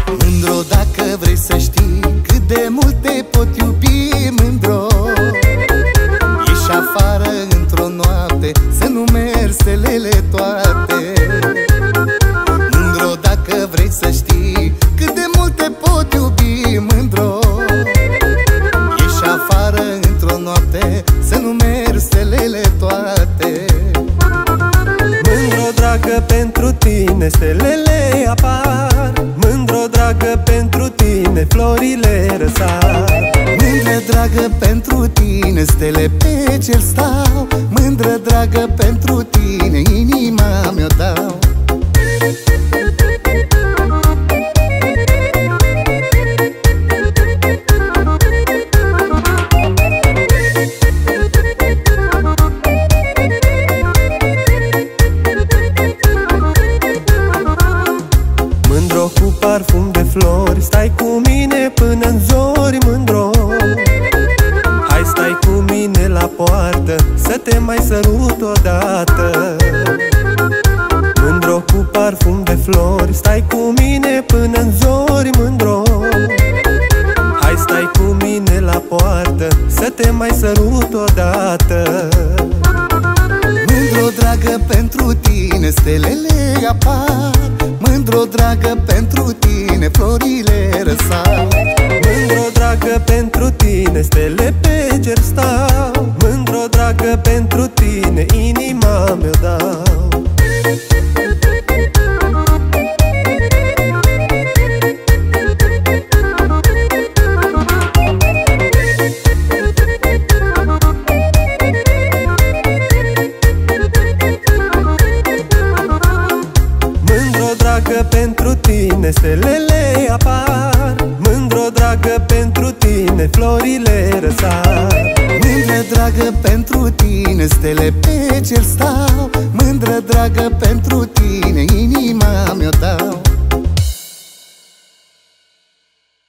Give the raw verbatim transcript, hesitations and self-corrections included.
Mândro, dacă vrei să știi cât de mult te pot iubi, mândro, ieși afară într-o noapte să nu mergi stelele toate. Mândro, dacă vrei să știi cât de mult te pot iubi, mândro, ieși afară într-o noapte să nu mergi stelele toate. Mândro, dragă, pentru tine stelele apar, mândro, dragă, pentru tine florile răsar. Mândră, dragă, pentru tine stele pe cer stau, mândră, dragă, pentru tine inima mi-o dau. Mândro, cu parfum de flori, stai cu mine până-n zori, mândro. Hai, stai cu mine la poartă, să te mai sărut odată. Mândro, cu parfum de flori, stai cu mine până-n zori, mândro. Hai, stai cu mine la poartă, să te mai sărut odată. Mândro, dragă, pentru tine stelele apar, mândro, dragă, pentru tine florile răsar. Mândro, dragă, pentru tine stele pe cer stau, mândro, dragă, pentru tine inima mi-o dau. Mândro, dragă, pentru tine stelele apar, mândro, dragă, pentru tine florile răsar. Mândră, dragă, pentru tine stele pe cer stau, mândră, dragă, pentru tine